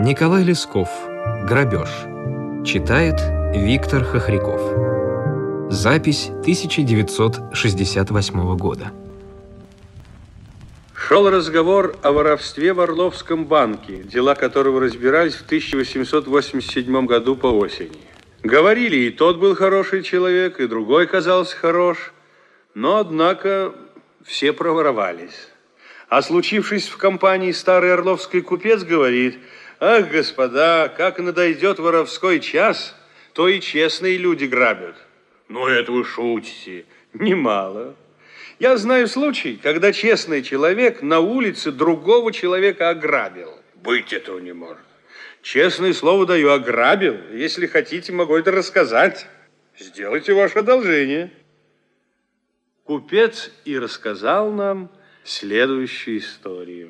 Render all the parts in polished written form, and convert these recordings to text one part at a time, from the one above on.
Николай Лесков. «Грабеж». Читает Виктор Хохряков. Запись 1968 года. Шел разговор о воровстве в Орловском банке, дела которого разбирались в 1887 году по осени. Говорили, и тот был хороший человек, и другой казался хорош, но, однако, все проворовались. А случившись в компании, старый орловский купец говорит: «Ах, господа, как надойдет воровской час, то и честные люди грабят». «Ну, это вы шутите, немало. Я знаю случай, когда честный человек на улице другого человека ограбил. Быть этого не может. Честное слово даю, ограбил. Если хотите, могу это рассказать. Сделайте ваше одолжение». Купец и рассказал нам следующую историю.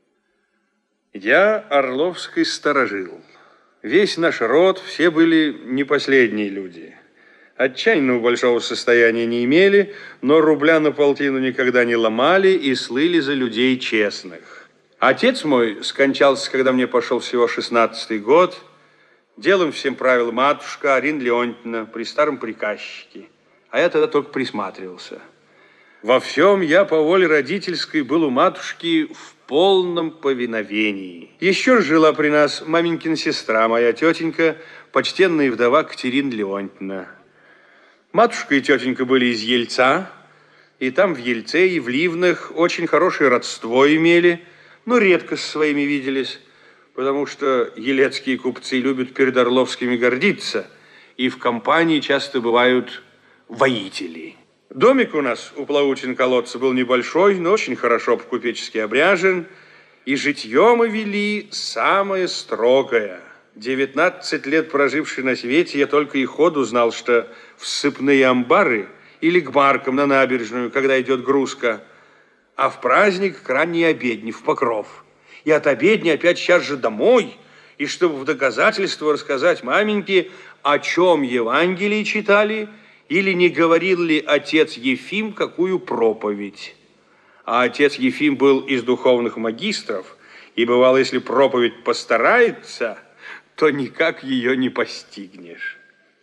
Я орловский сторожил. Весь наш род, все были не последние люди. Отчаянного большого состояния не имели, но рубля на полтину никогда не ломали и слыли за людей честных. Отец мой скончался, когда мне пошел всего 16-й год. Делом всем правила матушка Арина Леонтьевна при старом приказчике. А я тогда только присматривался. Во всем я по воле родительской был у матушки в полном повиновении. Еще жила при нас маменькина сестра, моя тетенька, почтенная вдова Катерина Леонтьевна. Матушка и тетенька были из Ельца, и там в Ельце и в Ливнах очень хорошее родство имели, но редко со своими виделись, потому что елецкие купцы любят перед орловскими гордиться, и в компании часто бывают воители. Домик у нас у Плаутин колодца был небольшой, но очень хорошо по-купечески обряжен, и житье мы вели самое строгое. 19 лет проживший на свете, я только и ходу знал, что в ссыпные амбары или к баркам на набережную, когда идет грузка, а в праздник к ранней обедне, в Покров. И от обедни опять сейчас же домой, и чтобы в доказательство рассказать маменьке, о чем Евангелие читали, или не говорил ли отец Ефим какую проповедь. А отец Ефим был из духовных магистров, и бывало, если проповедь постарается, то никак ее не постигнешь.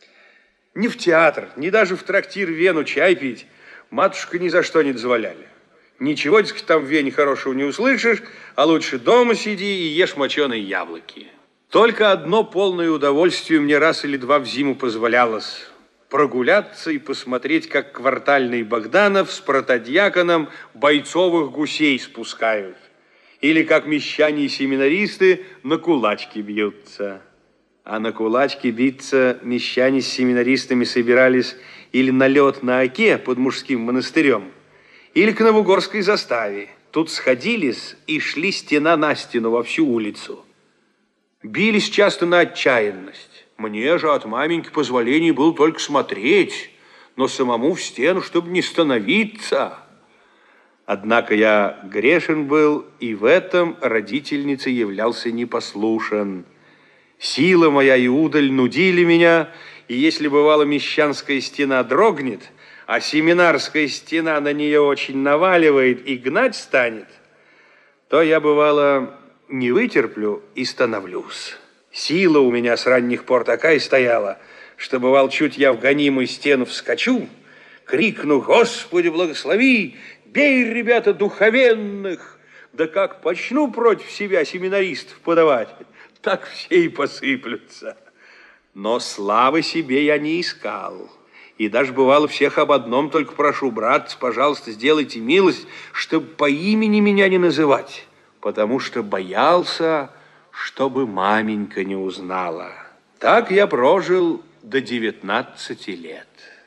Ни в театр, ни даже в трактир Вену чай пить матушка ни за что не дозволяли. Ничего, дескать, там в Вене хорошего не услышишь, а лучше дома сиди и ешь моченые яблоки. Только одно полное удовольствие мне раз или два в зиму позволялось – прогуляться и посмотреть, как квартальный Богданов с протодьяконом бойцовых гусей спускают. Или как мещане и семинаристы на кулачки бьются. А на кулачки биться мещане с семинаристами собирались или на лед на Оке под мужским монастырем, или к Новогорской заставе. Тут сходились и шли стена на стену во всю улицу. Бились часто на отчаянность. Мне же от маменьки позволений было только смотреть, но самому в стену, чтобы не становиться. Однако я грешен был, и в этом родительнице являлся непослушен. Сила моя и удаль нудили меня, и если бывало мещанская стена дрогнет, а семинарская стена на нее очень наваливает и гнать станет, то я, бывало, не вытерплю и становлюсь. Сила у меня с ранних пор такая стояла, что, бывал, чуть я в гонимую стену вскочу, крикну: «Господи, благослови! Бей, ребята, духовенных!» Да как почну против себя семинаристов подавать, так все и посыплются. Но славы себе я не искал. И даже бывало всех об одном только прошу: братцы, пожалуйста, сделайте милость, чтобы по имени меня не называть, потому что боялся, чтобы маменька не узнала. Так я прожил до 19 лет.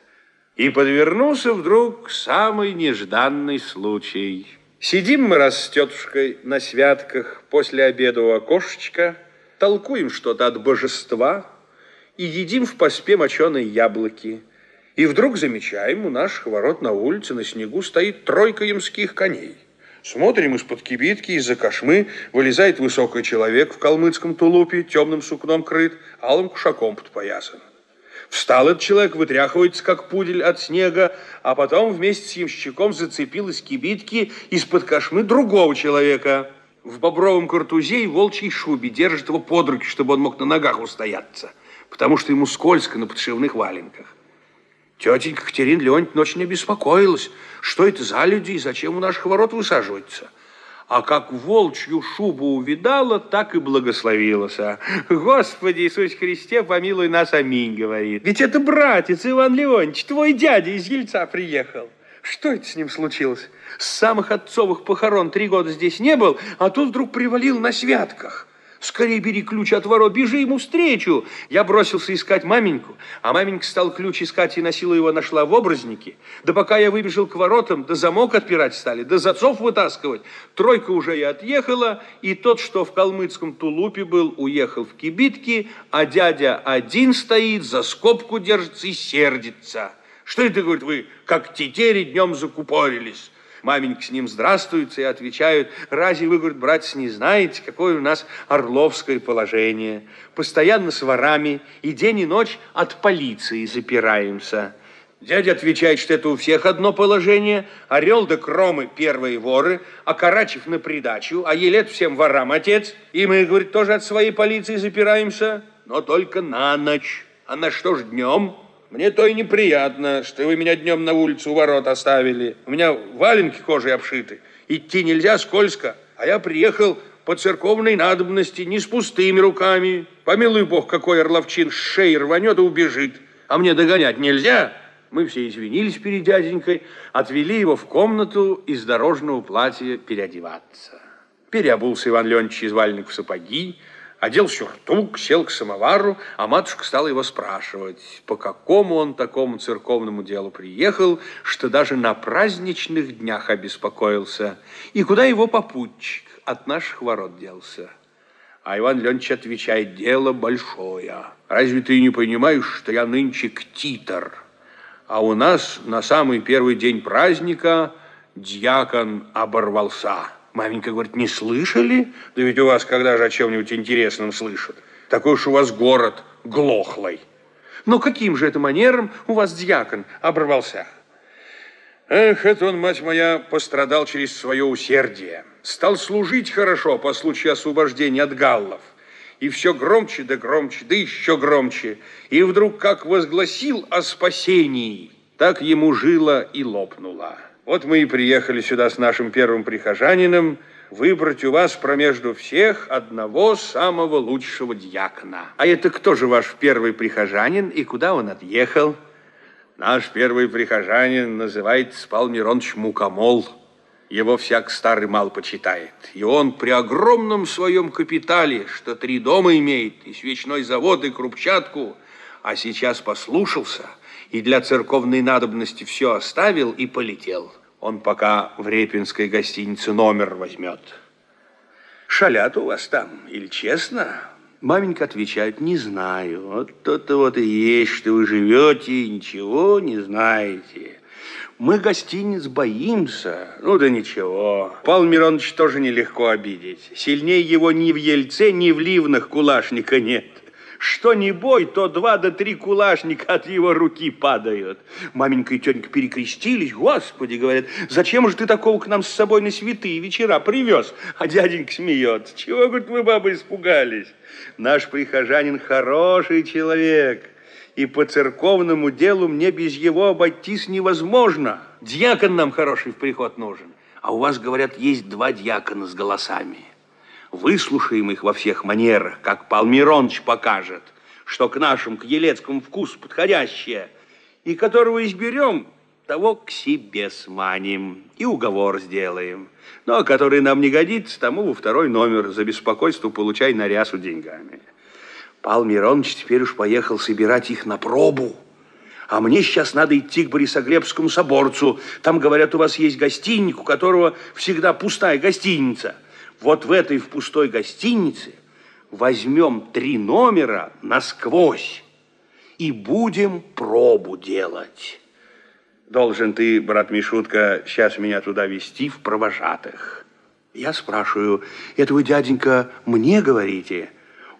И подвернулся вдруг самый нежданный случай. Сидим мы раз с тетушкой на святках после обеда у окошечка, толкуем что-то от божества и едим в поспе моченые яблоки. И вдруг замечаем, у наших ворот на улице на снегу стоит тройка ямских коней. Смотрим из-под кибитки, из-за кошмы вылезает высокий человек в калмыцком тулупе, темным сукном крыт, алым кушаком подпоясан. Встал этот человек, вытряхивается, как пудель от снега, а потом вместе с ямщиком зацепил из кибитки из-под кошмы другого человека. в бобровом картузе и волчьей шубе, держит его под руки, чтобы он мог на ногах устояться, потому что ему скользко на подшивных валенках. Тетенька Катерина Леонтьевна очень обеспокоилась, что это за люди и зачем у наших ворот высаживаются. А как волчью шубу увидала, так и благословилась. Господи Иисусе Христе, помилуй нас, аминь, говорит. Ведь это братец Иван Леонтьевич, твой дядя из Ельца приехал. Что это с ним случилось? С самых отцовых похорон 3 года здесь не был, а тут вдруг привалил на святках. Скорее бери ключ от ворот, бежи ему встречу. Я бросился искать маменьку, а маменька стала ключ искать и на силу его нашла в образники. Да пока я выбежал к воротам, да замок отпирать стали, да засов вытаскивать. Тройка уже и отъехала, и тот, что в калмыцком тулупе был, уехал в кибитки, а дядя один стоит, за скобку держится и сердится. Что это, говорит, вы, как тетери, днем закупорились? Маменька с ним здравствуются и отвечают: разве вы, говорит, братец, не знаете, какое у нас орловское положение? Постоянно с ворами и день и ночь от полиции запираемся. Дядя отвечает, что это у всех одно положение. Орел да Кромы первые воры, а Карачев на придачу, а Елет всем ворам отец. И мы, говорит, тоже от своей полиции запираемся, но только на ночь. А на что ж днем? Мне то и неприятно, что вы меня днем на улицу у ворот оставили. У меня валенки кожей обшиты. Идти нельзя, скользко. А я приехал по церковной надобности, не с пустыми руками. Помилуй Бог, какой орловчин с шеи рванет и убежит. А мне догонять нельзя. Мы все извинились перед дяденькой, отвели его в комнату из дорожного платья переодеваться. Переобулся Иван Леонтьевич из валенок в сапоги, одел сюртук, сел к самовару, а матушка стала его спрашивать, по какому он такому церковному делу приехал, что даже на праздничных днях обеспокоился, и куда его попутчик от наших ворот делся. А Иван Леонтьевич отвечает: дело большое. Разве ты не понимаешь, что я нынче ктитор? А у нас на самый первый день праздника дьякон оборвался. Маменька говорит: не слышали? Да ведь у вас когда же о чем-нибудь интересном слышат? Такой уж у вас город глохлый. Но каким же это манером у вас дьякон оборвался? Эх, это он, мать моя, пострадал через свое усердие. Стал служить хорошо по случаю освобождения от галлов. И все громче, да еще громче. И вдруг как возгласил о спасении, так ему жило и лопнуло. Вот мы и приехали сюда с нашим первым прихожанином выбрать у вас промежду всех одного самого лучшего дьякона. А это кто же ваш первый прихожанин и куда он отъехал? Наш первый прихожанин называется Павел Миронович Мукомол. Его всяк старый мал почитает. И он при огромном своем капитале, что 3 дома имеет, и свечной завод, и крупчатку, а сейчас послушался и для церковной надобности все оставил и полетел. Он пока в Репинской гостинице номер возьмет. Шалят у вас там, или честно? Маменька отвечает: не знаю. Вот то-то вот и есть, что вы живете и ничего не знаете. Мы гостиниц боимся. Ну да ничего. Павла Мироновича тоже нелегко обидеть. Сильнее его ни в Ельце, ни в Ливнах кулашника нет. Что ни бой, то 2 до 3 кулашника от его руки падают. Маменька и тетенька перекрестились. Господи, говорят, зачем же ты такого к нам с собой на святые вечера привез? А дяденька смеется. Чего, говорит, вы, бабы, испугались? Наш прихожанин хороший человек. И по церковному делу мне без его обойтись невозможно. Дьякон нам хороший в приход нужен. А у вас, говорят, есть 2 дьякона с голосами. Выслушаем их во всех манерах, как Павел Миронович покажет, что к нашему, к елецкому вкусу подходящее, и которого изберем, того к себе сманим и уговор сделаем. Ну, а который нам не годится, тому во 2-й номер за беспокойство получай на рясу деньгами. Павел Миронович теперь уж поехал собирать их на пробу. А мне сейчас надо идти к Борисоглебскому соборцу. Там, говорят, у вас есть гостиник, у которого всегда пустая гостиница. Вот в этой в пустой гостинице возьмем 3 номера насквозь и будем пробу делать. Должен ты, брат Мишутка, сейчас меня туда везти в провожатых. Я спрашиваю: это вы, дяденька, мне говорите?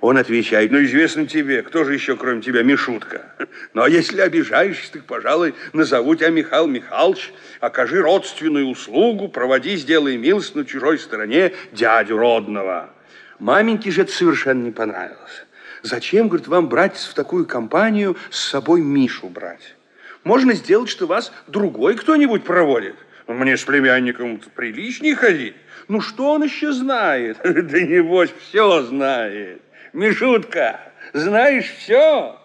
Он отвечает: ну, известно тебе, кто же еще, кроме тебя, Мишутка? Ну, а если обижаешься, так, пожалуй, назову тебя Михаил Михайлович. Окажи родственную услугу, проводи, сделай милость на чужой стороне дядю родного. Маменьке же это совершенно не понравилось. Зачем, говорит, вам, братец, в такую компанию с собой Мишу брать? Можно сделать, что вас другой кто-нибудь проводит. Мне с племянником приличнее ходить. Ну, что он еще знает? Да небось, все знает. Мишутка, знаешь все?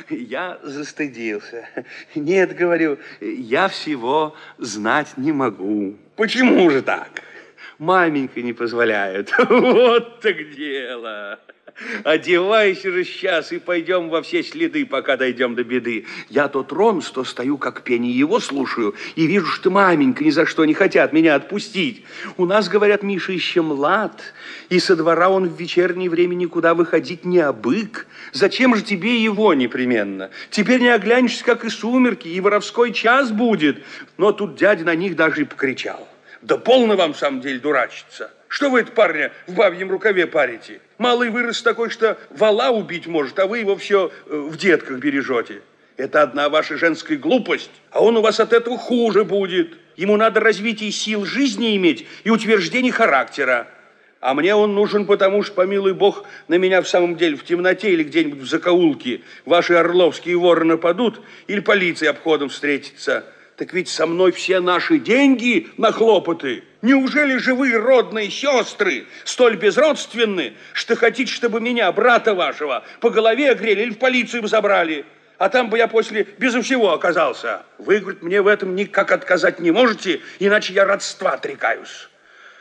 Я застыдился. Нет, говорю, я всего знать не могу. Почему же так? Маменька не позволяет. Вот так дело. Одевайся же сейчас и пойдем во все следы, пока дойдем до беды. Я то тронусь, то стою, как пени, его слушаю, и вижу, что маменька ни за что не хотят меня отпустить. У нас, говорят, Миша еще млад, и со двора он в вечернее время никуда выходить не обык. Зачем же тебе его непременно? Теперь не оглянешься, как и сумерки, и воровской час будет. Но тут дядя на них даже и покричал. Да полно вам, в самом деле, дурачиться. Что вы это парня в бабьем рукаве парите? Малый вырос такой, что вола убить может, а вы его все в детках бережете. Это одна ваша женская глупость, а он у вас от этого хуже будет. Ему надо развитие сил жизни иметь и утверждение характера. А мне он нужен, потому что, помилуй бог, на меня в самом деле в темноте или где-нибудь в закоулке ваши орловские воры нападут или полиция обходом встретится. Так ведь со мной все наши деньги на хлопоты. Неужели же вы, родные сестры, столь безродственны, что хотите, чтобы меня, брата вашего, по голове огрели или в полицию бы забрали? А там бы я после безо всего оказался. Вы, говорит, мне в этом никак отказать не можете, иначе я родства отрекаюсь.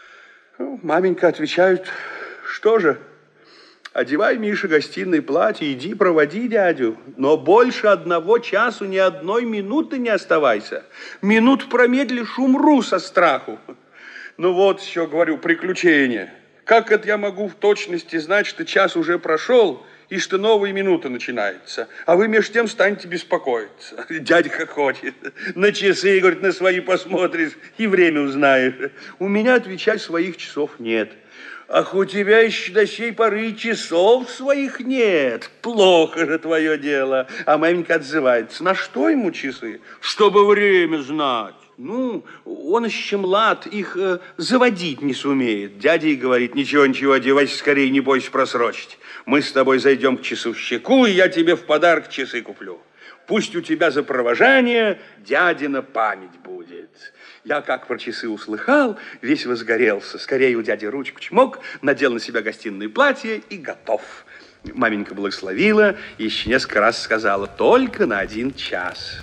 Ну, маменька отвечает: что же, одевай, Миша, гостиное платье, иди проводи дядю, но больше 1 часу ни одной минуты не оставайся. Минут промедлишь, умру со страху. Ну вот еще, говорю, приключение. Как это я могу в точности знать, что час уже прошел и что новая минута начинается? А вы между тем станете беспокоиться. Дядя хохочет. На часы, говорит, на свои посмотришь и время узнаешь. У меня, отвечать, своих часов нет. Ах, у тебя еще до сей поры часов своих нет. Плохо же твое дело. А маменька отзывается: на что ему часы? Чтобы время знать. Ну, он еще млад, их заводить не сумеет. Дядя и говорит: ничего, ничего, одевайся скорее, не бойся просрочить. Мы с тобой зайдем к часовщику, и я тебе в подарок часы куплю. Пусть у тебя за провожание дядина память будет. Я, как про часы услыхал, весь возгорелся. Скорее у дяди ручку чмок, надел на себя гостиное платье и готов. Маменька благословила и еще несколько раз сказала: только на 1 час.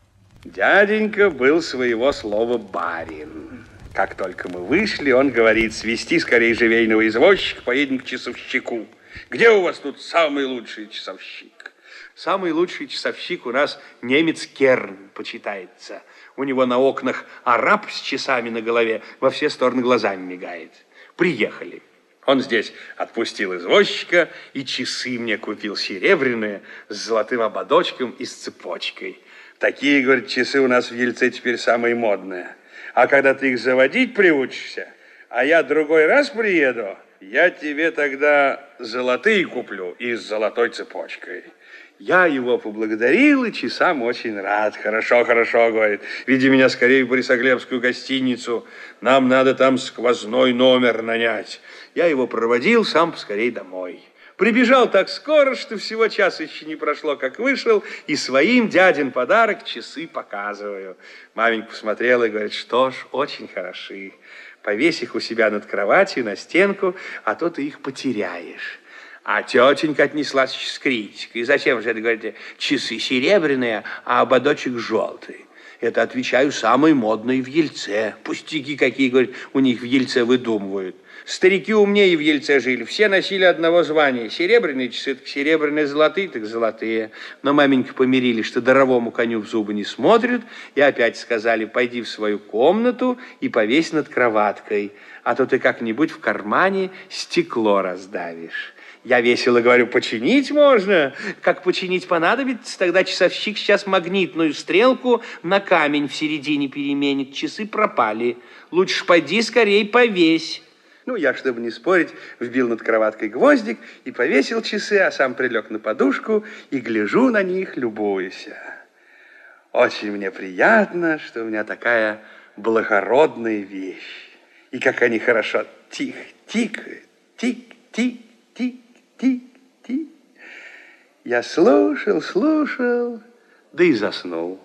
Дяденька был своего слова барин. Как только мы вышли, он говорит: свести скорее живейного извозчика, поедем к часовщику. Где у вас тут самый лучший часовщик? Самый лучший часовщик у нас немец Керн почитается. У него на окнах араб с часами на голове во все стороны глазами мигает. Приехали. Он здесь отпустил извозчика и часы мне купил серебряные с золотым ободочком и с цепочкой. Такие, говорит, часы у нас в Ельце теперь самые модные. А когда ты их заводить приучишься, а я другой раз приеду, я тебе тогда золотые куплю и с золотой цепочкой. Я его поблагодарил и часам очень рад. Хорошо, хорошо, говорит. Веди меня скорее в Борисоглебскую гостиницу. Нам надо там сквозной номер нанять. Я его проводил, сам поскорей домой. Прибежал так скоро, что всего часа еще не прошло, как вышел, и своим дядин подарок часы показываю. Маменька посмотрела и говорит: что ж, очень хороши. Повесь их у себя над кроватью, на стенку, а то ты их потеряешь. А тетенька отнеслась с критикой. Зачем же это, говорите, часы серебряные, а ободочек желтый? Это, отвечаю, самые модные в Ельце. Пустяки какие, говорит, у них в Ельце выдумывают. Старики умнее в Ельце жили, все носили одного звания. Серебряные часы, так серебряные, золотые, так золотые. Но маменька помирили, что даровому коню в зубы не смотрят, и опять сказали: пойди в свою комнату и повесь над кроваткой, а то ты как-нибудь в кармане стекло раздавишь. Я весело говорю: починить можно. Как починить понадобится, тогда часовщик сейчас магнитную стрелку на камень в середине переменит. Часы пропали. Лучше пойди скорее повесь. Ну, я, чтобы не спорить, вбил над кроваткой гвоздик и повесил часы, а сам прилег на подушку и гляжу на них, любуюсь. Очень мне приятно, что у меня такая благородная вещь. И как они хорошо тикают. Тик-тик-тик-тик-тик. Я слушал, да и заснул.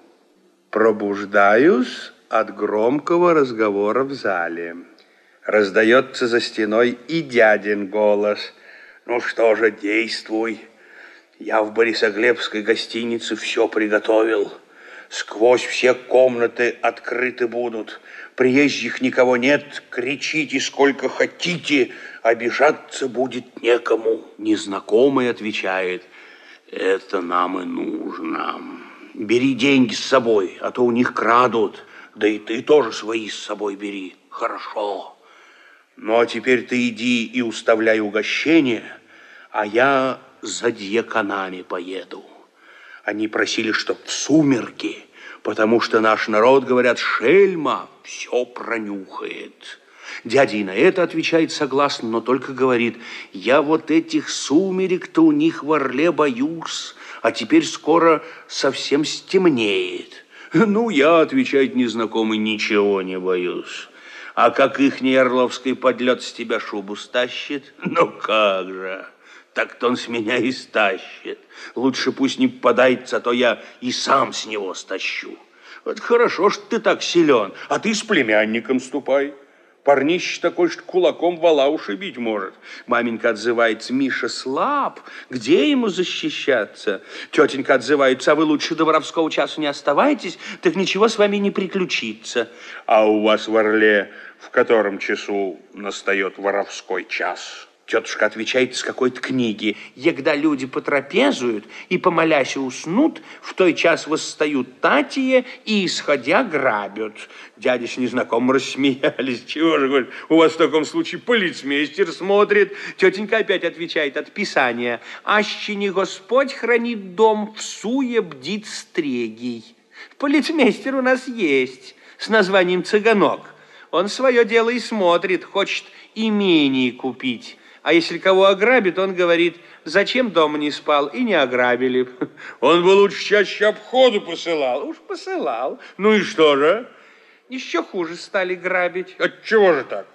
Пробуждаюсь от громкого разговора в зале. Раздается за стеной и дядин голос. Ну что же, действуй. Я в Борисоглебской гостинице все приготовил. Сквозь все комнаты открыты будут. Приезжих никого нет. Кричите сколько хотите. Обижаться будет некому. Незнакомый отвечает. Это нам и нужно. Бери деньги с собой, а то у них крадут. Да и ты тоже свои с собой бери. Хорошо. Ну, а теперь ты иди и уставляй угощение, а я за дьяконами поеду. Они просили, чтоб в сумерки, потому что наш народ, говорят, шельма все пронюхает. Дядя и на это отвечает согласно, но только говорит, я вот этих сумерек-то у них в Орле боюсь, а теперь скоро совсем стемнеет. Ну, я, отвечает незнакомый, ничего не боюсь. А как ихний орловский подлет с тебя шубу стащит? Ну как же, так-то он с меня и стащит. Лучше пусть не попадается, а то я и сам с него стащу. Вот хорошо, что ты так силен, а ты с племянником ступай. Парнище такой, что кулаком вола ушибить может. Маменька отзывается, Миша слаб, где ему защищаться? Тетенька отзывается, а вы лучше до воровского часу не оставайтесь, так ничего с вами не приключится. А у вас в Орле в котором часу настает воровской час? Тетушка отвечает с какой-то книги. Егда люди потрапезуют и, помолясь, уснут, в той час восстают татие и, исходя, грабят. Дядя с незнакомым рассмеялись. Чего же, говорит, у вас в таком случае полицмейстер смотрит. Тетенька опять отвечает от Писания. Аще не Господь хранит дом, всуе бдит стрегий. Полицмейстер у нас есть с названием Цыганок. Он свое дело и смотрит, хочет имение купить. А если кого ограбит, он говорит, зачем дома не спал, и не ограбили. Он бы лучше чаще обходы посылал. Уж посылал. Ну и что же? Еще хуже стали грабить. Отчего же так?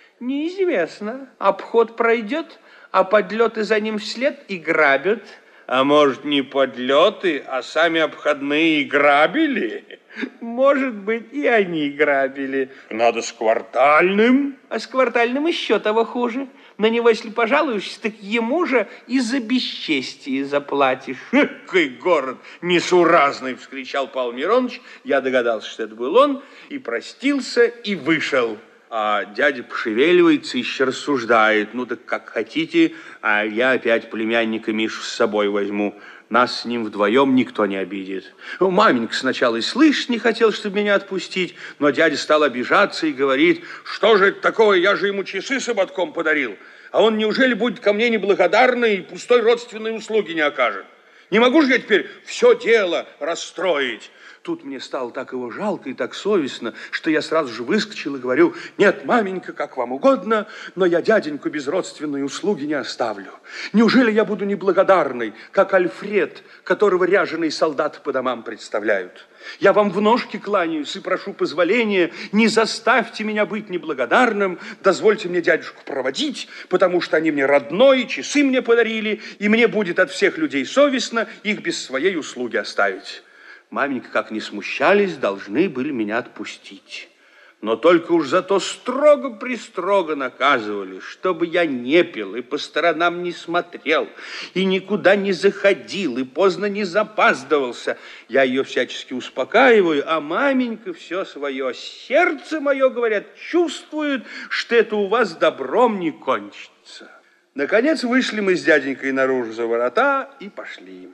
Неизвестно. Обход пройдет, а подлеты за ним вслед и грабят. А может, не подлеты, а сами обходные грабили? Может быть, и они грабили. Надо с квартальным. А с квартальным еще того хуже. На него, если пожалуешься, так ему же и за бесчестие заплатишь. Какой город несуразный, вскричал Павел Миронович. Я догадался, что это был он, и простился, и вышел. А дядя пошевеливается, еще рассуждает. Ну, так как хотите, а я опять племянника Мишу с собой возьму. Нас с ним вдвоем никто не обидит. Маменька сначала и слышать не хотел, чтобы меня отпустить, но дядя стал обижаться и говорит, что же это такое, я же ему часы с ободком подарил, а он неужели будет ко мне неблагодарный и пустой родственной услуги не окажет? Не могу же я теперь все дело расстроить. Тут мне стало так его жалко и так совестно, что я сразу же выскочил и говорю, нет, маменька, как вам угодно, но я дяденьку без родственной услуги не оставлю. Неужели я буду неблагодарный, как Альфред, которого ряженые солдаты по домам представляют? Я вам в ножки кланяюсь и прошу позволения, не заставьте меня быть неблагодарным, дозвольте мне дядюшку проводить, потому что они мне родной, часы мне подарили, и мне будет от всех людей совестно их без своей услуги оставить. Маменька, как ни смущались, должны были меня отпустить. Но только уж зато строго-престрого наказывали, чтобы я не пил и по сторонам не смотрел, и никуда не заходил, и поздно не запаздывался. Я ее всячески успокаиваю, а маменька все свое сердце мое, говорят, чувствует, что это у вас добром не кончится. Наконец вышли мы с дяденькой наружу за ворота и пошли.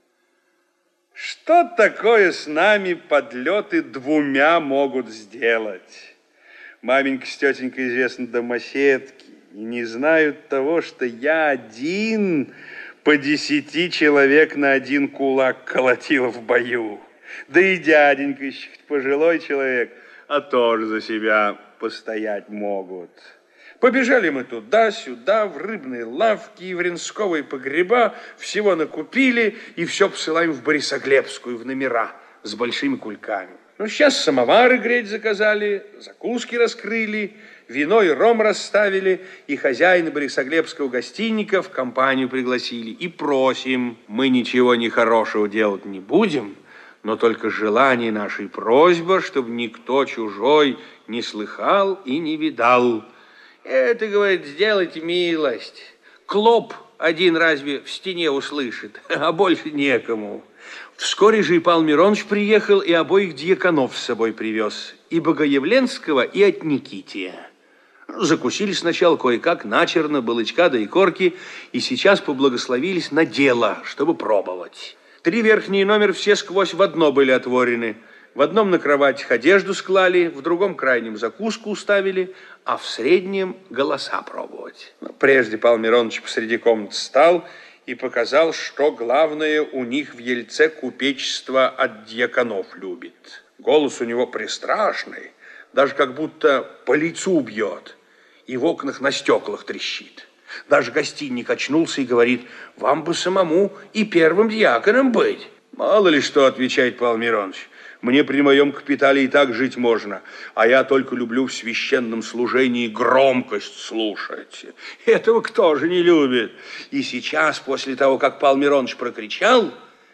Что такое с нами подлеты двумя могут сделать? Маменька с тетенькой, известно, домоседки, и не знают того, что я один по 10 человек на один кулак колотил в бою. Да и дяденька еще пожилой человек, а тоже за себя постоять могут. Побежали мы туда-сюда, в рыбные лавки и в ренсковые погреба, всего накупили и все посылаем в Борисоглебскую, в номера с большими кульками. Ну, сейчас самовары греть заказали, закуски раскрыли, вино и ром расставили, и хозяина Борисоглебского гостинника в компанию пригласили. И просим, мы ничего нехорошего делать не будем, но только желание нашей просьба, чтобы никто чужой не слыхал и не видал. Это, говорит, сделайте милость. Клоп один разве в стене услышит, а больше некому. Вскоре же и Павел Миронович приехал и обоих дьяконов с собой привез. И Богоявленского, и от Никития. Закусили сначала кое-как, начерно, балычка да икорки, и сейчас поблагословились на дело, чтобы пробовать. 3 верхние номера все сквозь в одно были отворены. В одном на кроватях одежду склали, в другом крайнем закуску уставили, а в среднем голоса пробовать. Прежде Павел Миронович посреди комнаты стал и показал, что главное у них в Ельце купечество от дьяконов любит. Голос у него пристрашный, даже как будто по лицу бьет, и в окнах на стеклах трещит. Даже гостиник очнулся и говорит: вам бы самому и первым дьяконом быть. Мало ли что, отвечает Павел Миронович. Мне при моем капитале и так жить можно, а я только люблю в священном служении громкость слушать. Этого кто же не любит? И сейчас, после того, как Павел Миронович прокричал,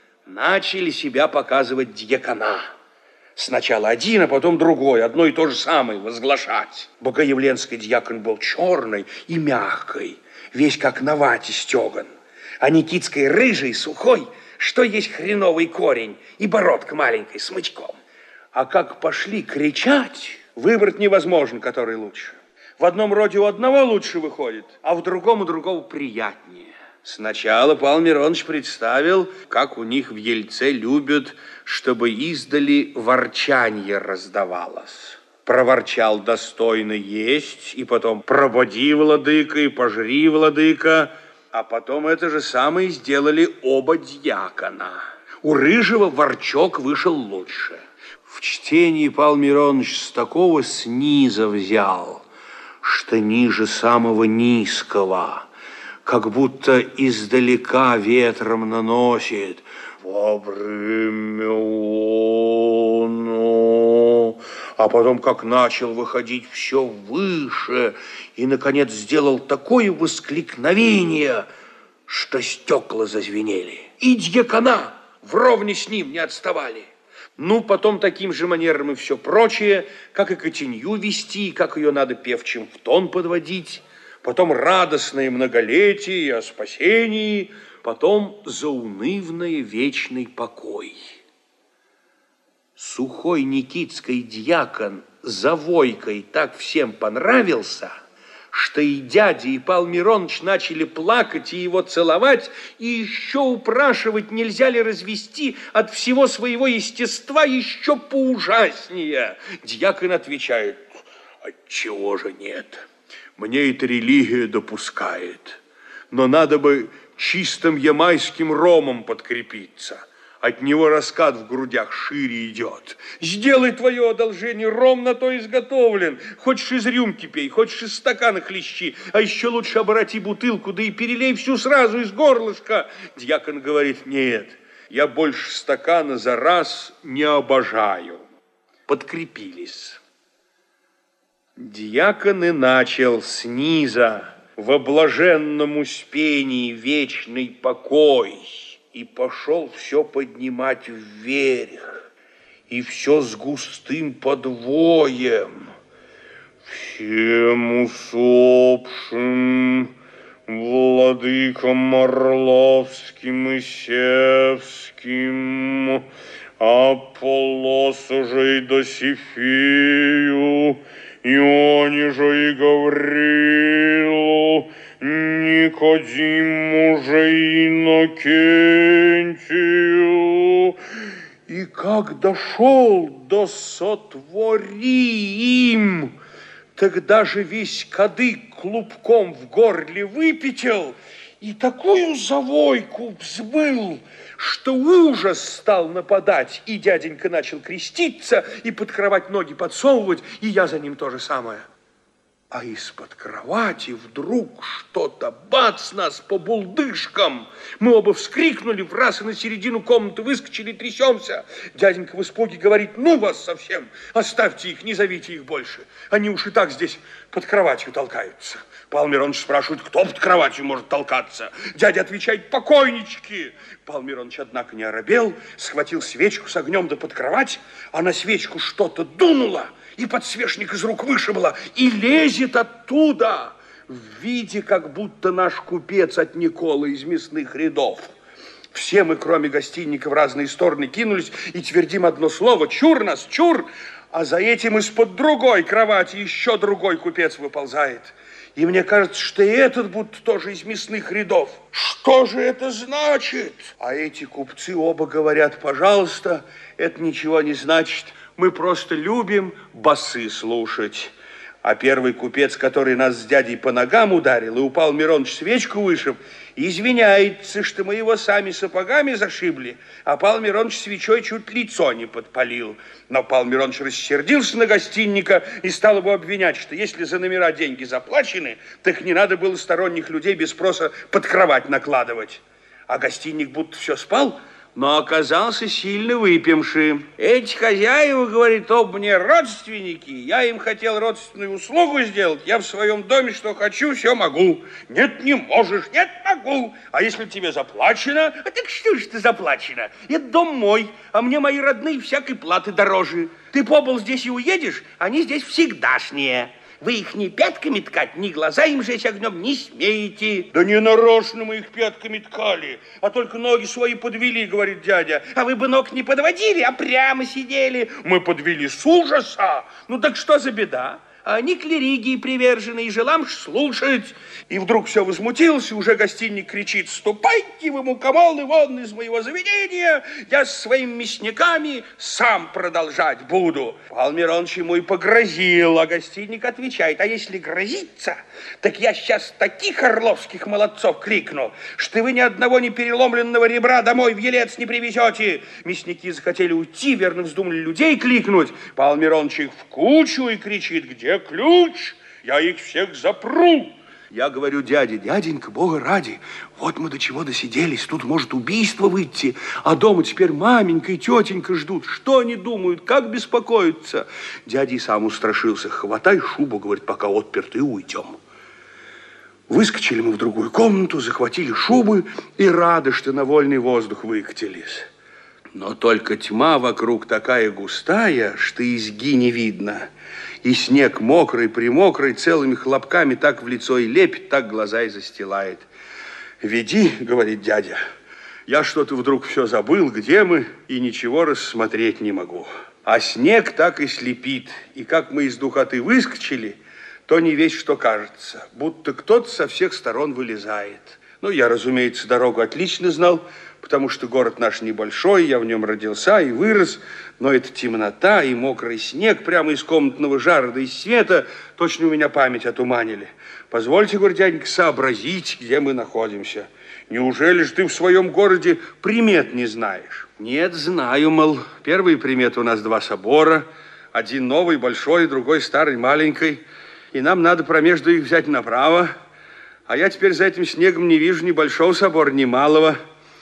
начали себя показывать дьякона. Сначала один, а потом другой, одно и то же самое возглашать. Богоявленский дьякон был черный и мягкий, весь как на вате стеган, а Никитский рыжий, сухой, что есть хреновый корень, и бородка маленькая, с мычком. А как пошли кричать, выбрать невозможно, который лучше. В одном роде у одного лучше выходит, а в другом у другого приятнее. Сначала Павел Миронович представил, как у них в Ельце любят, чтобы издали ворчанье раздавалось. Проворчал достойно есть, и потом прободи, владыка, и пожри, владыка. А потом это же самое сделали оба дьякона. У рыжего ворчок вышел лучше. В чтении Павел Миронович с такого сниза взял, что ниже самого низкого, как будто издалека ветром наносит. Во время оно... А потом как начал выходить все выше и, наконец, сделал такое воскликновение, что стекла зазвенели. И дьякона вровне с ним не отставали. Ну, потом таким же манером и все прочее, как и котенью вести, как ее надо певчим в тон подводить, потом радостное многолетие о спасении, потом заунывное вечный покой. Сухой никитский дьякон за войкой так всем понравился, что и дядя, и Павел Миронович начали плакать и его целовать, и еще упрашивать, нельзя ли развести от всего своего естества еще поужаснее. Дьякон отвечает: отчего же нет? Мне эта религия допускает, но надо бы чистым ямайским ромом подкрепиться. От него раскат в грудях шире идет. Сделай твое одолжение, ром на то изготовлен. Хочешь из рюмки пей, хочешь из стакана хлещи, а еще лучше обороти бутылку, да и перелей всю сразу из горлышка. Дьякон говорит: нет, я больше стакана за раз не обожаю. Подкрепились. Дьякон и начал сниза в блаженном успении вечный покой. И пошел все поднимать вверх, и все с густым подвоем. Всем усопшим владыкам Орловским и Севским, Аполлосу же и Досифею, Ионе же и Гаврилу, Никодиму же и Иннокентию. И как дошел до «сотвори им», тогда же весь кадык клубком в горле выпятил и такую завойку взбыл, что ужас стал нападать, и дяденька начал креститься и под кровать ноги подсовывать, и я за ним то же самое. А из-под кровати вдруг что-то бац нас по булдышкам. Мы оба вскрикнули, в раз и на середину комнаты выскочили, трясемся. Дяденька в испуге говорит: ну вас совсем, оставьте их, не зовите их больше. Они уж и так здесь под кроватью толкаются. Павел Миронович спрашивает: кто под кроватью может толкаться? Дядя отвечает: покойнички. Павел Миронович, однако, не оробел, схватил свечку с огнем да под кровать, а на свечку что-то дунуло, и подсвечник из рук вышибло, и лезет оттуда в виде, как будто наш купец от Николы из мясных рядов. Все мы, кроме гостинника, в разные стороны кинулись и твердим одно слово: чур нас, чур! А за этим из-под другой кровати еще другой купец выползает. И мне кажется, что и этот будто тоже из мясных рядов. Что же это значит? А эти купцы оба говорят: пожалуйста, это ничего не значит. Мы просто любим басы слушать. А первый купец, который нас с дядей по ногам ударил и у Павла Мироновича свечку вышиб, извиняется, что мы его сами сапогами зашибли, а Павел Миронович свечой чуть лицо не подпалил. Но Павел Миронович рассердился на гостинника и стал его обвинять, что если за номера деньги заплачены, так не надо было сторонних людей без спроса под кровать накладывать. А гостинник будто все спал, но оказался сильно выпивший. Эти хозяева, говорит, оба мне родственники. Я им хотел родственную услугу сделать. Я в своем доме что хочу, все могу. Нет, не можешь. Нет, могу. А если тебе заплачено? А так что ж ты заплачено? Это дом мой, а мне мои родные всякой платы дороже. Ты побыл здесь и уедешь, они здесь всегдашние. Вы их ни пятками ткать, ни глаза им жечь огнем не смеете. Да не нарочно мы их пятками ткали, а только ноги свои подвели, говорит дядя. А вы бы ног не подводили, а прямо сидели. Мы подвели с ужаса. Ну так что за беда? А они к религии привержены и желам слушать. И вдруг все возмутился, уже гостинник кричит: ступайте вы, мукомолы, вон из моего заведения, я с своими мясниками сам продолжать буду. Павел Миронович ему и погрозил, а гостинник отвечает: а если грозиться, так я сейчас таких орловских молодцов крикну, что вы ни одного не переломленного ребра домой в Елец не привезете. Мясники захотели уйти, верно вздумали людей кликнуть. Павел Миронович их в кучу и кричит: где ключ? Я их всех запру. Я говорю дяде: дяденька, Бога ради, вот мы до чего досиделись, тут может убийство выйти, а дома теперь маменька и тетенька ждут. Что они думают, как беспокоятся? Дядя и сам устрашился. Хватай шубу, говорит, пока отперты, уйдем. Выскочили мы в другую комнату, захватили шубы и рады, что на вольный воздух выкатились. Но только тьма вокруг такая густая, что изги не видно. И снег мокрый-примокрый, целыми хлопками так в лицо и лепит, так глаза и застилает. Веди, говорит дядя, я что-то вдруг все забыл, где мы, и ничего рассмотреть не могу. А снег так и слепит, и как мы из духоты выскочили, то не весь что кажется, будто кто-то со всех сторон вылезает. Ну, я, разумеется, дорогу отлично знал, потому что город наш небольшой, я в нем родился и вырос, но эта темнота и мокрый снег прямо из комнатного жара да из света точно у меня память отуманили. Позвольте, говорит дяденька, сообразить, где мы находимся. Неужели же ты в своем городе примет не знаешь? Нет, знаю, мол, первые приметы у нас 2 собора, один новый, большой, другой старый, маленький, и нам надо промежду их взять направо, а я теперь за этим снегом не вижу ни большого собора, ни малого.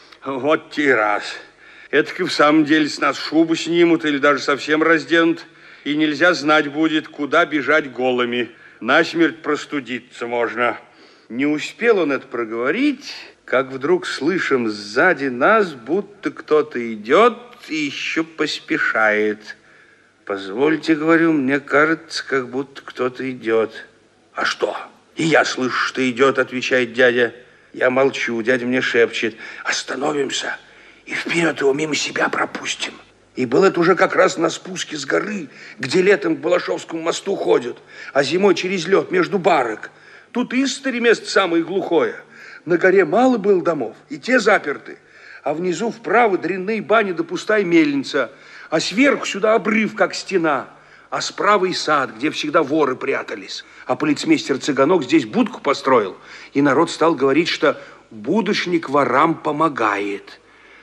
Вот те раз. Это в самом деле с нас шубу снимут или даже совсем разденут, и нельзя знать будет, куда бежать голыми. Насмерть простудиться можно. Не успел он это проговорить, как вдруг слышим сзади нас, будто кто-то идет и еще поспешает. Позвольте, говорю, мне кажется, как будто кто-то идет. А что? И я слышу, что идет, отвечает дядя. Я молчу, дядя мне шепчет: остановимся и вперед его мимо себя пропустим. И был это уже как раз на спуске с горы, где летом к Балашовскому мосту ходят, а зимой через лед между барок. Тут истори место самое глухое. На горе мало было домов, и те заперты, а внизу вправо дрянные бани да пустая мельница, а сверху сюда обрыв, как стена, а справа и сад, где всегда воры прятались. А полицмейстер Цыганок здесь будку построил, и народ стал говорить, что будочник ворам помогает.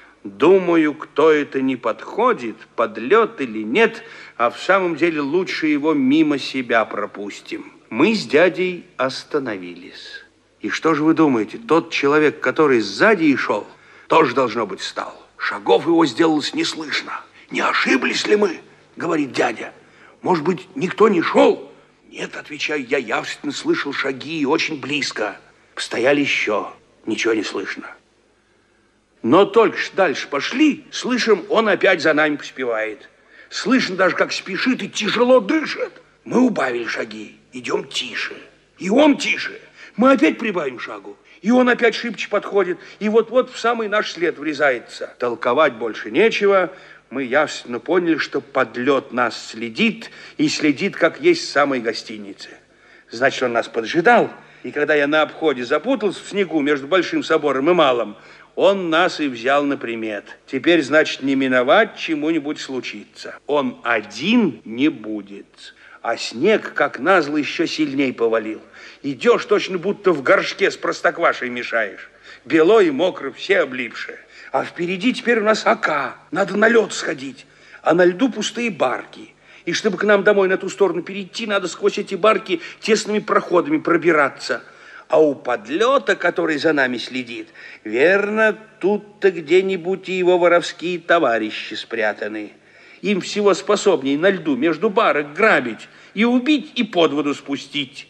Думаю, кто это не подходит, подлет или нет, а в самом деле лучше его мимо себя пропустим. Мы с дядей остановились. И что же вы думаете, тот человек, который сзади и шел, тоже, должно быть, встал. Шагов его сделалось не слышно. Не ошиблись ли мы, говорит дядя. Может быть, никто не шел? Нет, отвечаю, я явственно слышал шаги и очень близко. Постояли еще, ничего не слышно. Но только что дальше пошли, слышим, он опять за нами поспевает. Слышно даже, как спешит и тяжело дышит. Мы убавили шаги, идем тише. И он тише. Мы опять прибавим шагу. И он опять шибче подходит. И вот-вот в самый наш след врезается. Толковать больше нечего. Мы явственно поняли, что подлет нас следит. И следит, как есть в самой гостинице. Значит, он нас поджидал. И когда я на обходе запутался в снегу между Большим собором и Малым, он нас и взял на примет. Теперь, значит, не миновать, чему-нибудь случится. Он один не будет. А снег, как назло, еще сильней повалил. Идешь точно будто в горшке с простоквашей мешаешь. Бело и мокро, все облипшие. А впереди теперь у нас ока. Надо на лед сходить. А на льду пустые барки. И чтобы к нам домой на ту сторону перейти, надо сквозь эти барки тесными проходами пробираться. А у подлета, который за нами следит, верно, тут-то где-нибудь и его воровские товарищи спрятаны. Им всего способней на льду между барок грабить, и убить, и под воду спустить.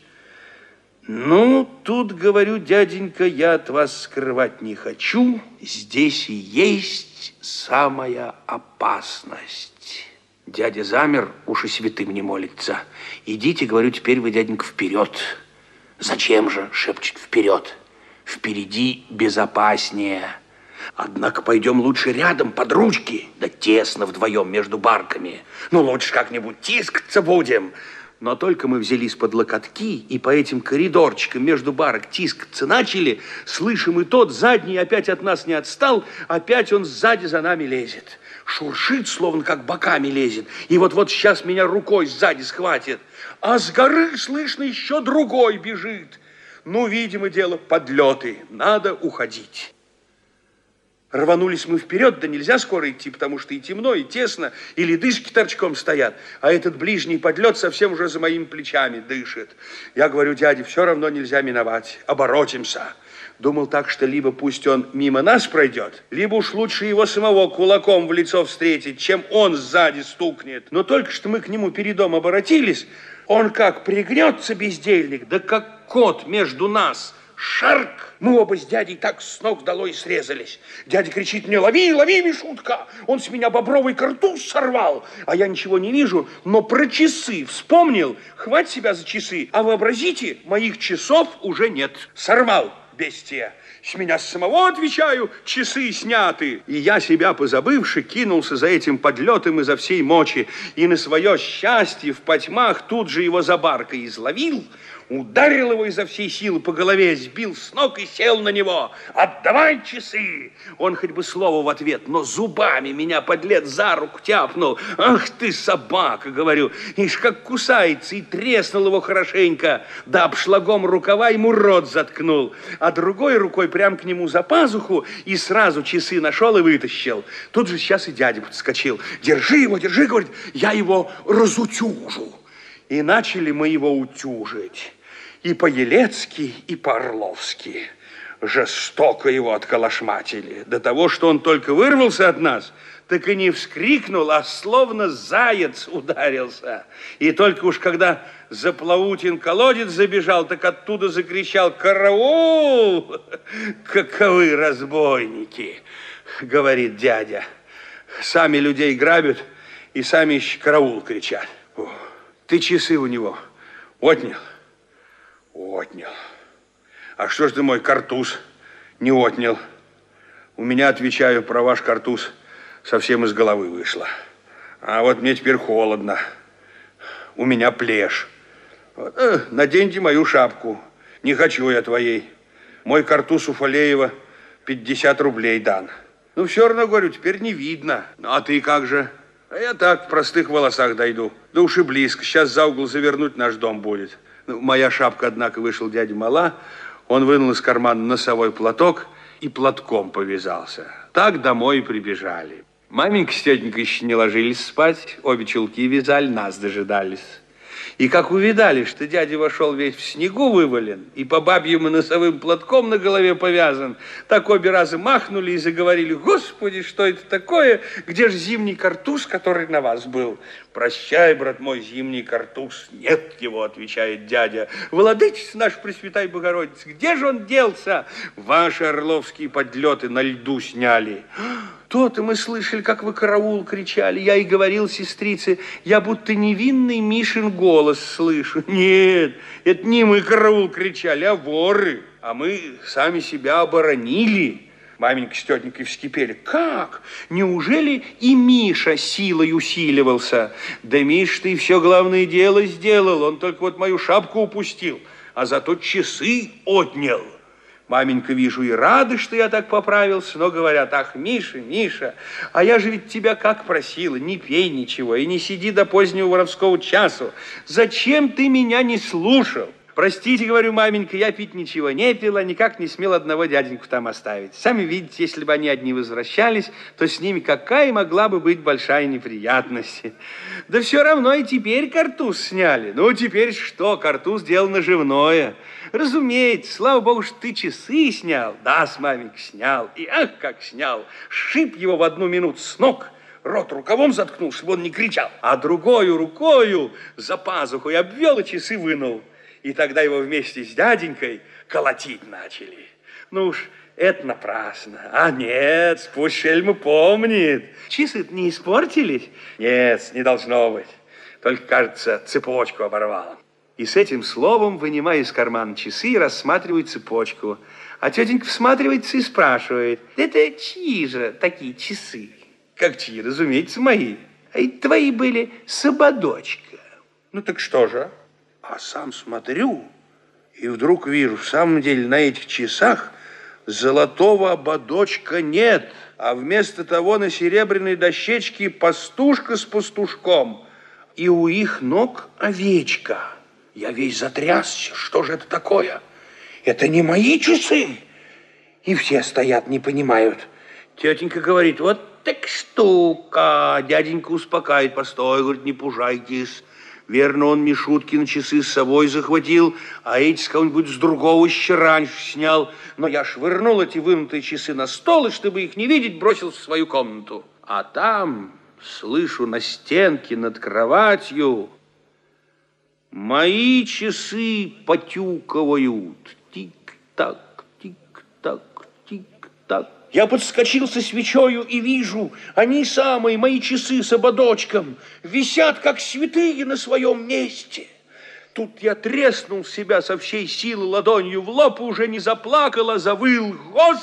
Ну, тут, говорю, дяденька, я от вас скрывать не хочу. Здесь и есть самая опасность. Дядя замер, уж и святым не молится. Идите, говорю, теперь вы, дяденька, вперед. Зачем же, шепчет, вперед? Впереди безопаснее. Однако пойдем лучше рядом, под ручки, да тесно вдвоем между барками. Ну, лучше как-нибудь тискаться будем. Но только мы взялись под локотки и по этим коридорчикам между барок тискаться начали, слышим, и тот задний опять от нас не отстал, опять он сзади за нами лезет. Шуршит, словно как боками лезет, и вот-вот сейчас меня рукой сзади схватит. А с горы, слышно, еще другой бежит. Ну, видимо, дело подлеты, надо уходить. Рванулись мы вперед, да нельзя скоро идти, потому что и темно, и тесно, и ледышки торчком стоят, а этот ближний подлет совсем уже за моими плечами дышит. Я говорю, дяде, все равно нельзя миновать, оборотимся. Думал так, что либо пусть он мимо нас пройдет, либо уж лучше его самого кулаком в лицо встретить, чем он сзади стукнет. Но только что мы к нему передом оборотились, он как пригнется, бездельник, да как кот между нас. Шарк! Мы оба с дядей так с ног долой срезались. Дядя кричит мне, лови, лови, Мишутка! Он с меня бобровый картуз сорвал. А я ничего не вижу, но про часы вспомнил. Хвать себя за часы. А вообразите, моих часов уже нет. Сорвал, бестия. С меня самого, отвечаю, часы сняты. И я, себя позабывши, кинулся за этим подлетом изо всей мочи. И на свое счастье в потьмах тут же его за баркой изловил, ударил его изо всей силы по голове, сбил с ног и сел на него. «Отдавай часы!» Он хоть бы слово в ответ, но зубами меня, подлец, за руку тяпнул. «Ах ты, собака!» — говорю. Ишь, как кусается, и треснул его хорошенько. Да обшлагом рукава ему рот заткнул. А другой рукой прям к нему за пазуху и сразу часы нашел и вытащил. Тут же сейчас и дядя подскочил. «Держи его, держи!» — говорит. «Я его разутюжу!» И начали мы его утюжить. И по-елецки, и по-орловски. Жестоко его отколошматили. До того, что он только вырвался от нас, так и не вскрикнул, а словно заяц ударился. И только уж когда за Плаутин колодец забежал, так оттуда закричал: «Караул! Каковы разбойники!» Говорит дядя. Сами людей грабят и сами еще караул кричат. Ты часы у него отнял? Отнял. А что ж ты мой картуз не отнял? У меня, отвечаю, про ваш картуз совсем из головы вышло. А вот мне теперь холодно. У меня плешь. Вот, наденьте мою шапку. Не хочу я твоей. Мой картуз у Фалеева 50 рублей дан. Ну, все равно, говорю, теперь не видно. А ты как же? А я так в простых волосах дойду. Да уж и близко. Сейчас за угол завернуть наш дом будет. Ну, моя шапка, однако, вышел дядя мала. Он вынул из кармана носовой платок и платком повязался. Так домой и прибежали. Маменька с тетенькой еще не ложились спать. Обе чулки вязали, нас дожидались. И как увидали, что дядя вошел весь в снегу вывален и по бабьему носовым платком на голове повязан, так обе раза махнули и заговорили: «Господи, что это такое? Где же зимний картуз, который на вас был?» «Прощай, брат мой, зимний картуз, нет его», отвечает дядя. «Владычица наша Пресвятая Богородица, где же он делся?» «Ваши орловские подлеты на льду сняли». «То-то мы слышали, как вы караул кричали. Я и говорил сестрице, я будто невинный Мишин голос слышу». «Нет, это не мы караул кричали, а воры, а мы сами себя оборонили». Маменька с тетенькой вскипели. «Как? Неужели и Миша силой усиливался?» «Да Миша-то и все главное дело сделал. Он только вот мою шапку упустил, а зато часы отнял». Маменька, вижу, и рада, что я так поправился, но говорят: «Ах, Миша, Миша, а я же ведь тебя как просила, не пей ничего и не сиди до позднего воровского часу. Зачем ты меня не слушал?» «Простите, говорю, маменька, я пить ничего не пила, никак не смел одного дяденьку там оставить. Сами видите, если бы они одни возвращались, то с ними какая могла бы быть большая неприятность. Да все равно и теперь картуз сняли. Ну, теперь что, картуз дело наживное. Разумеется, слава богу, что ты часы снял». «Да, с маменька, снял. И ах, как снял. Шип его в 1 минуту с ног. Рот рукавом заткнул, чтобы он не кричал, а другою рукою за пазухой обвел и часы вынул. И тогда его вместе с дяденькой колотить начали. Ну уж, это напрасно. А нет, пусть шельма помнит. Часы-то не испортились? Нет, не должно быть. Только, кажется, цепочку оборвал». И с этим словом, вынимая из кармана часы, и рассматривает цепочку. А тетенька всматривается и спрашивает: «Это чьи же такие часы?» «Как чьи? Разумеется, мои». «А и твои были с ободочка». «Ну так что же?» А сам смотрю, и вдруг вижу, в самом деле на этих часах золотого ободочка нет, а вместо того на серебряной дощечке пастушка с пастушком, и у их ног овечка. Я весь затрясся, что же это такое? Это не мои часы. И все стоят, не понимают. Тетенька говорит: «Вот так штука». Дяденька успокаивает: «Постой, говорит, не пужайтесь. Верно, он Мишутки на часы с собой захватил, а эти с кого-нибудь с другого еще раньше снял. Но я швырнул эти вынутые часы на стол, и, чтобы их не видеть, бросил в свою комнату. А там, слышу, на стенке над кроватью мои часы потюкивают. Тик-так, тик-так, тик-так». Я подскочил со свечою и вижу, они самые, мои часы с ободочком, висят, как святые, на своем месте. Тут я треснул себя со всей силы ладонью в лоб и уже не заплакал, а завыл: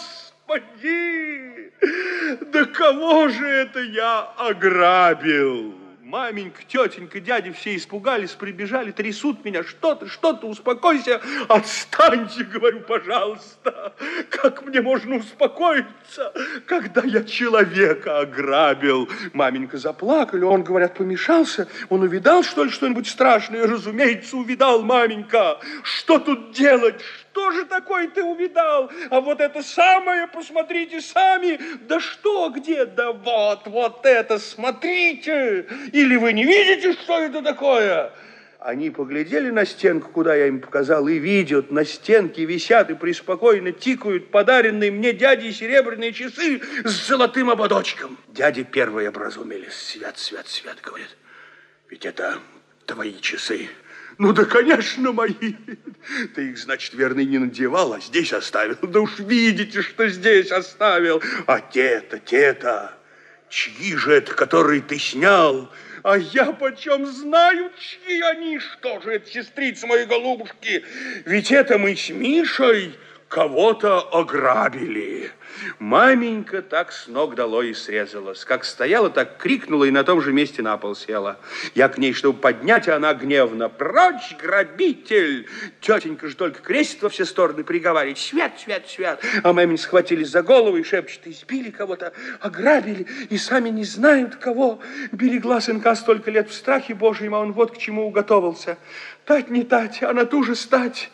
«Господи, да кого же это я ограбил?» Маменька, тетенька, дядя все испугались, прибежали, трясут меня. «Что ты, успокойся». «Отстаньте, говорю, пожалуйста. Как мне можно успокоиться, когда я человека ограбил?» Маменька заплакали, он, говорят, помешался. Он увидал, что ли, что-нибудь страшное? Разумеется, увидал, маменька. «Что тут делать? Что же такое ты увидал? А вот это самое, посмотрите сами». «Да что, где? Да вот это, смотрите. Или вы не видите, что это такое?» Они поглядели на стенку, куда я им показал, и видят, на стенке висят и преспокойно тикают подаренные мне дядей серебряные часы с золотым ободочком. Дяди первые образумились. «Свят, свят, свят», говорят. «Ведь это твои часы». «Ну да, конечно, мои. Ты их, значит, верно, и не надевал, а здесь оставил. Да уж видите, что здесь оставил. А те-то, чьи же это, которые ты снял?» «А я почем знаю, чьи они? Что же это, сестрицы мои голубушки? Ведь это мы с Мишей кого-то ограбили». Маменька так с ног долой и срезалась. Как стояла, так крикнула и на том же месте на пол села. Я к ней, чтобы поднять, а она гневно: «Прочь, грабитель!» Тетенька же только крестит во все стороны, приговаривает: «Свят, свят, свят!» А мамень схватились за голову и шепчут: «Избили кого-то, ограбили, и сами не знают кого. Берегла сынка столько лет в страхе Божьем, а он вот к чему уготовился. Тать не тать, а на ту же стать.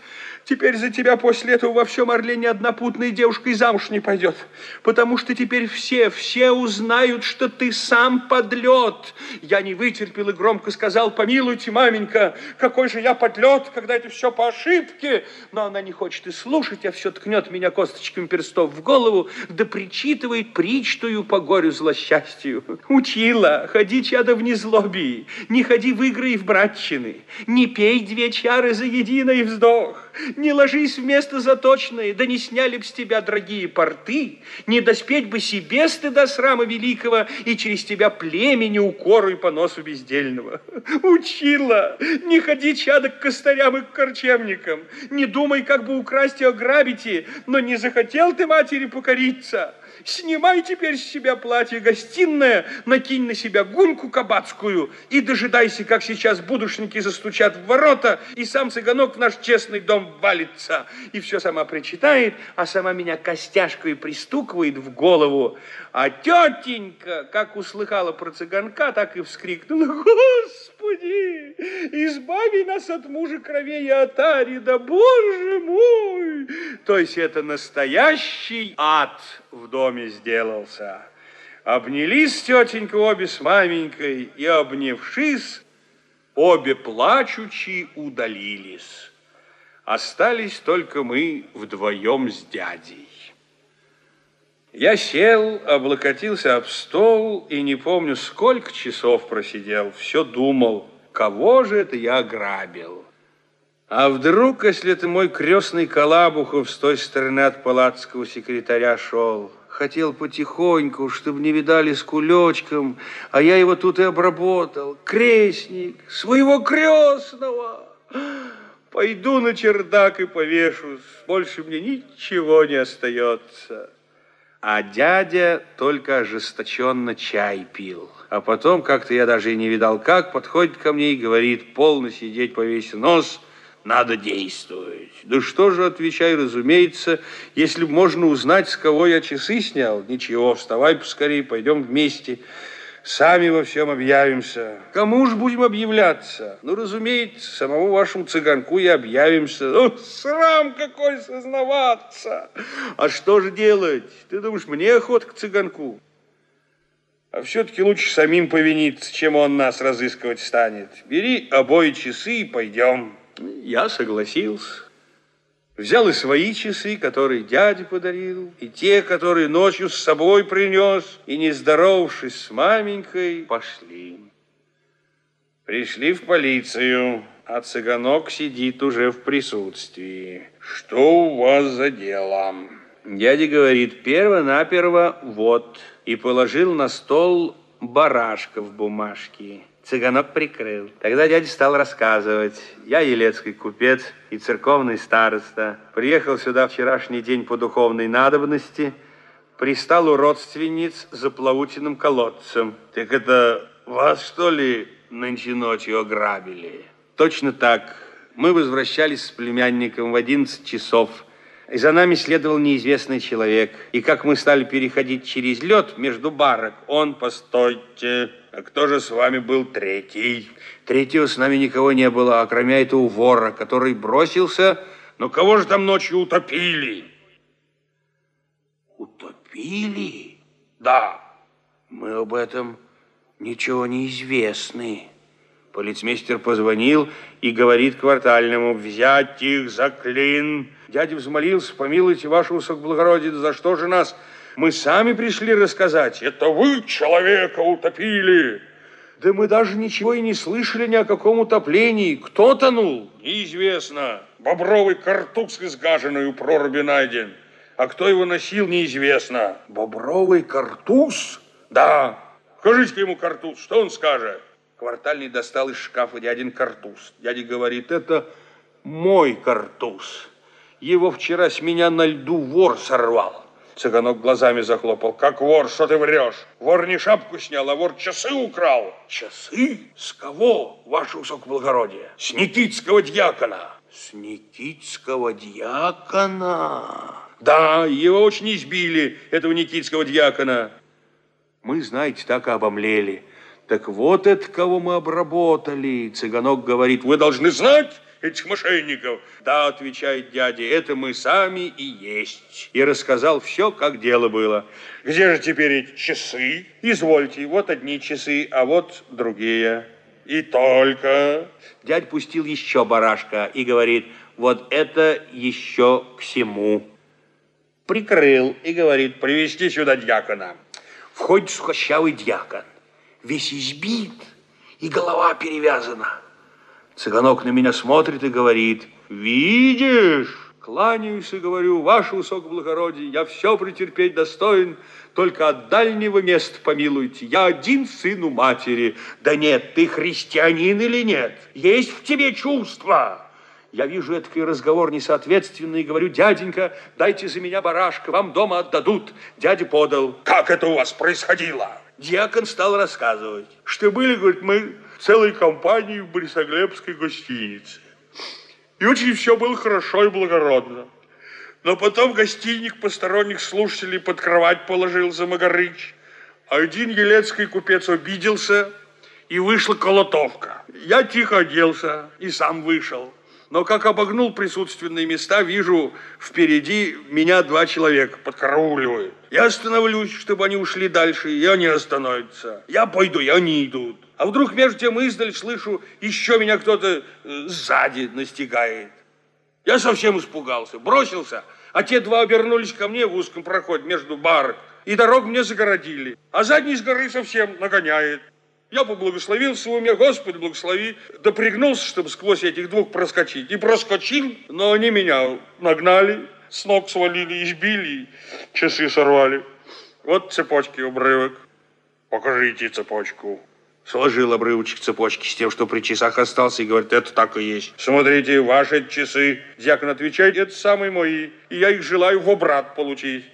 Теперь за тебя после этого во всем Орле ни одна путная девушка и замуж не пойдет. Потому что теперь все узнают, что ты сам подлет. Я не вытерпел и громко сказал: помилуйте, маменька, какой же я подлет, когда это все по ошибке. Но она не хочет и слушать, а все ткнет меня косточками перстов в голову, да причитывает причтую по горю злосчастью. Учила, ходи, чадо, в незлобии, не ходи в игры и в братчины, не пей 2 чары за единый вздох. Не ложись вместо заточное, да не сняли б с тебя дорогие порты, не доспеть бы себе стыда срама великого и через тебя племени укору и поносу бездельного. Учила, не ходи, чадо, к костарям и к корчемникам, не думай, как бы украсть и ограбить, но не захотел ты матери покориться. Снимай теперь с себя платье гостиное, накинь на себя гуньку кабацкую и дожидайся, как сейчас будушники застучат в ворота, и сам цыганок в наш честный дом валится. И все сама причитает, а сама меня костяшкой пристукивает в голову. А тетенька, как услыхала про цыганка, так и вскрикнула: Господи, избави нас от мужа кровей и отари, да Боже мой! То есть это настоящий ад в доме сделался. Обнялись тетенька обе с маменькой, и, обнявшись, обе плачучи удалились. Остались только мы вдвоем с дядей. Я сел, облокотился об стол и не помню, сколько часов просидел, все думал, кого же это я ограбил. А вдруг, если это мой крестный Калабухов с той стороны от палацкого секретаря шел, хотел потихоньку, чтобы не видали с кулечком, а я его тут и обработал. Крестник, своего крестного. Пойду на чердак и повешусь, больше мне ничего не остается. А дядя только ожесточенно чай пил. А потом, как-то я даже и не видал как, подходит ко мне и говорит: полно сидеть повесь нос, надо действовать. Да что же, отвечай, разумеется, если можно узнать, с кого я часы снял. Ничего, вставай поскорее, пойдем вместе. Сами во всем объявимся. Кому ж будем объявляться? Ну, разумеется, самому вашему цыганку и объявимся. Ну, срам какой сознаваться. А что же делать? Ты думаешь, мне охота к цыганку? А все-таки лучше самим повиниться, чем он нас разыскивать станет. Бери обои часы и пойдем. Я согласился. Взял и свои часы, которые дядя подарил, и те, которые ночью с собой принес, и, не здоровавшись с маменькой, пошли. Пришли в полицию, а цыганок сидит уже в присутствии. Что у вас за дело? Дядя говорит: перво-наперво вот, и положил на стол барашка в бумажке. Цыганок прикрыл. Тогда дядя стал рассказывать. Я елецкий купец и церковный староста. Приехал сюда вчерашний день по духовной надобности. Пристал у родственниц за плавутиным колодцем. Так это вас, что ли, нынче ночью ограбили? Точно так. Мы возвращались с племянником в 11 часов. И за нами следовал неизвестный человек. И как мы стали переходить через лед между барок, он: постойте, а кто же с вами был третий? Третьего с нами никого не было, а кроме этого вора, который бросился. Но кого же там ночью утопили? Утопили? Да. Мы об этом ничего не известны. Полицмейстер позвонил и говорит квартальному: взять их за клин. Дядя взмолился: помилуйте, ваше высокоблагородие, за что же нас? Мы сами пришли рассказать. Это вы человека утопили. Да мы даже ничего и не слышали ни о каком утоплении. Кто тонул? Неизвестно. Бобровый картуз изгаженный у проруби найден. А кто его носил, неизвестно. Бобровый картуз? Да. Скажите ему картуз, что он скажет? Квартальный достал из шкафа дядин картуз. Дядя говорит: это мой картуз. Его вчера с меня на льду вор сорвал. Цыганок глазами захлопал. Как вор, что ты врешь? Вор не шапку снял, а вор часы украл. Часы? С кого, ваше высокоблагородие? С никитского дьякона. С никитского дьякона? Да, его очень избили, этого никитского дьякона. Мы, знаете, так и обомлели. Так вот это, кого мы обработали. Цыганок говорит: вы должны знать, этих мошенников. Да, отвечает дядя, это мы сами и есть. И рассказал все, как дело было. Где же теперь эти часы? Извольте, вот одни часы, а вот другие. И только... Дядь пустил еще барашка и говорит, вот это еще к всему. Прикрыл и говорит, привести сюда дьякона. Входит сухощавый дьякон, весь избит, и голова перевязана. Цыганок на меня смотрит и говорит, видишь? Кланяюсь и говорю, ваше высокоблагородие, я все претерпеть достоин, только от дальнего места помилуйте. Я один сын у матери. Да нет, ты христианин или нет? Есть в тебе чувства? Я вижу этот разговор несоответственный и говорю, дяденька, дайте за меня барашка, вам дома отдадут. Дядя подал. Как это у вас происходило? Дьякон стал рассказывать, что были, говорит, мы целой компанией в Борисоглебской гостинице. И очень все было хорошо и благородно. Но потом гостиник посторонних слушателей под кровать положил Замагарыч. А один елецкий купец обиделся, и вышла колотовка. Я тихо оделся и сам вышел. Но как обогнул присутственные места, вижу, впереди меня два человека подкарауливают. Я остановлюсь, чтобы они ушли дальше, и они остановятся. Я пойду, и они идут. А вдруг между тем издаль слышу, еще меня кто-то сзади настигает. Я совсем испугался, бросился, а те два обернулись ко мне в узком проходе между барок, и дорогу мне загородили. А задний с горы совсем нагоняет. Я поблагословил в уме, Господи, благослови, да пригнулся, чтобы сквозь этих двух проскочить. И проскочил, но они меня нагнали, с ног свалили, избили, часы сорвали. Вот цепочки обрывок. Покажите цепочку. Сложил обрывочек цепочки с тем, что при часах остался, и говорит, это так и есть. Смотрите, ваши часы. Дьякон отвечает, это самые мои, и я их желаю в обрат получить.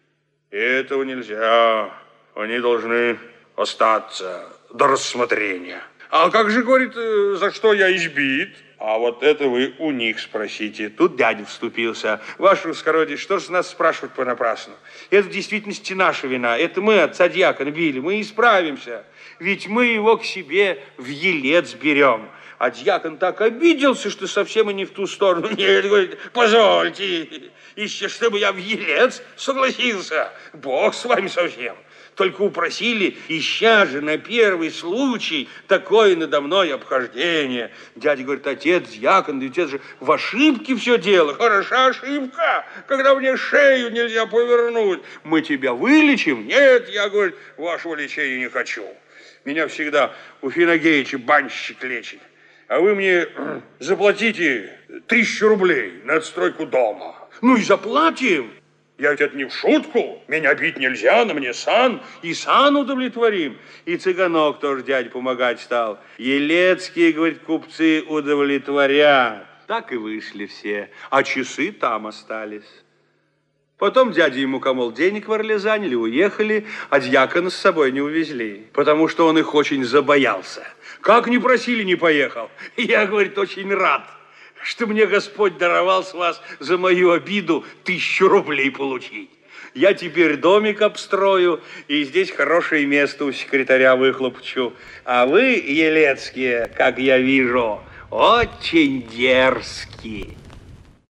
Этого нельзя, они должны остаться до рассмотрения. А как же, говорит, за что я избит? А вот это вы у них спросите. Тут дядя вступился. Ваше высокородие, что же нас спрашивать понапрасну? Это в действительности наша вина. Это мы отца дьякона били. Мы исправимся. Ведь мы его к себе в Елец берем. А дьякон так обиделся, что совсем и не в ту сторону. Нет, говорит, позвольте, еще чтобы я в Елец согласился. Бог с вами совсем. Только упросили, ища же на первый случай такое надо мной обхождение. Дядя говорит, отец, дьякон, да ведь это же в ошибке все дело. Хороша ошибка, когда мне шею нельзя повернуть. Мы тебя вылечим? Нет, я, говорю, вашего лечения не хочу. Меня всегда у Финогеича банщик лечит. А вы мне заплатите 1000 рублей на отстройку дома. Ну и заплатим. Я ведь это не в шутку. Меня бить нельзя, на мне сан. И сан удовлетворим. И цыганок тоже дядя помогать стал. Елецкие, говорит, купцы удовлетворят. Так и вышли все. А часы там остались. Потом дядя ему, мол, денег в Орле заняли, уехали, а дьякона с собой не увезли, потому что он их очень забоялся. Как не просили, не поехал. Я, говорит, очень рад, что мне Господь даровал с вас за мою обиду 1000 рублей получить. Я теперь домик обстрою, и здесь хорошее место у секретаря выхлопчу. А вы, елецкие, как я вижу, очень дерзкие.